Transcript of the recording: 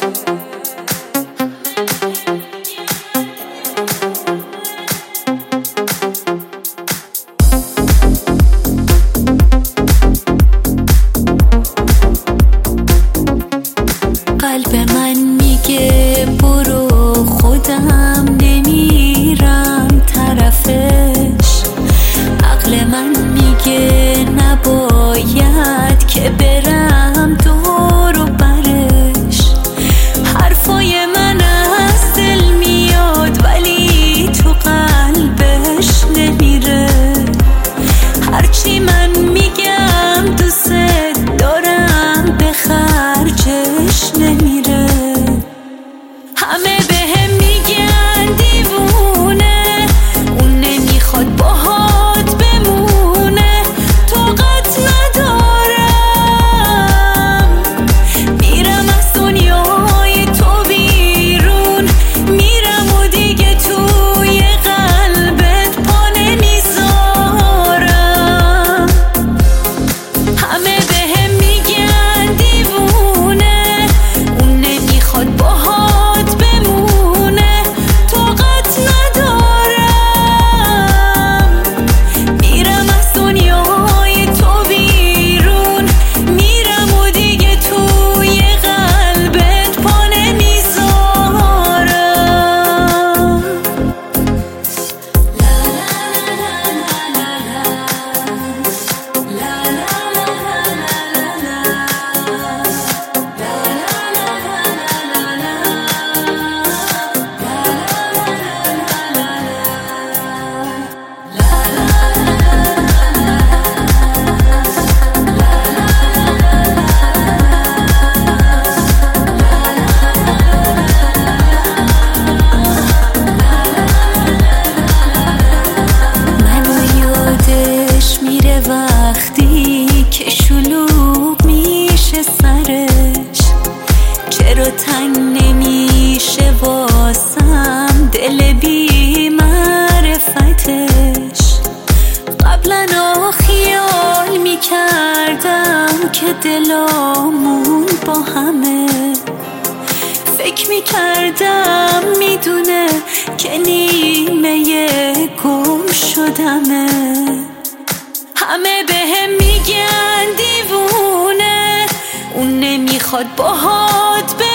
قلب من میگه برو، خودم نمیرم طرفش. عقل من میگه نباید که برم دور و برش. حرفای من از دل میاد ولی تو قلبش نمیره. هرچی من میگم دوست دارم به خرجش نمیره. همه بهم میگن دیوونه، اون نمیخواد باهات بمونه. طاقت ندارم میرم از دنیای تو بیرون، میرم و دیگه توی قلبت پا نمیذارم. همه بهم میگن دیوونه، اون نمیخواد باهات بمونه. طاقت ندارم میرم از دنیای تو بیرون، میرم و دیگه توی قلبت پا نمیذارم. وقتی که شلوغ میشه سرش، چرا تنگ نمیشه واسم دل بی معرفتش. قبلا خیال میکردم که دلامون با همه، فکر میکردم میدونه که نیمه گم شدمه. همه بهم میگن دیوونه، اون نمیخواد باهات